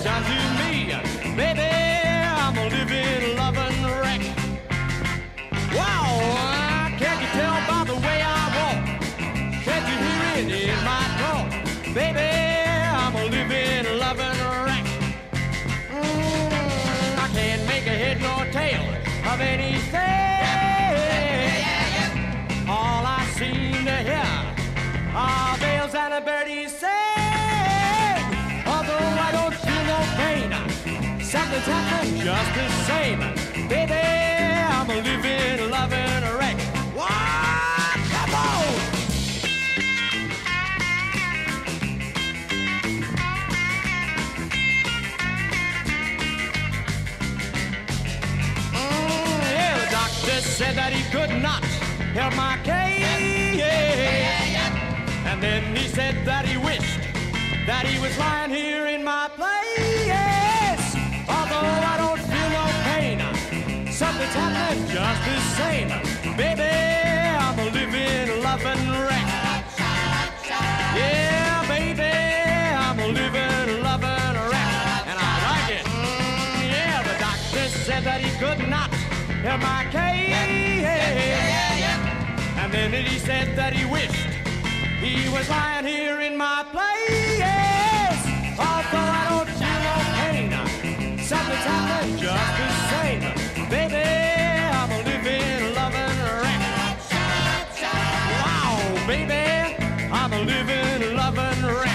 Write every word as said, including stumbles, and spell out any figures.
has done to me. Baby, I'm a living, loving wreck. Wow, can't you tell by the way I walk? Can't you hear it in my talk? Baby, I'm a living, loving wreck. Mm, I can't make a head nor tail of anything. All I seem to hear are bells and a birdies sing. Although I don't feel no pain, something's happening just the same. Baby, I'm a living, loving wreck. What? Come on! Mm, yeah, the doctor said that he could not help my case. And then he said that he wished that he was lying here in my place. Although I don't feel no pain, something's happening just the same. Baby, I'm a living, loving wreck. Yeah, baby, I'm a living, loving wreck. And I like it. Mm, yeah, the doctor said that he could not help my case. And then he said that he wished he was lying here in my place. Although I don't feel no pain, something's happening just the same. Baby, I'm a living, loving wreck. Wow, baby, I'm a living, loving wreck.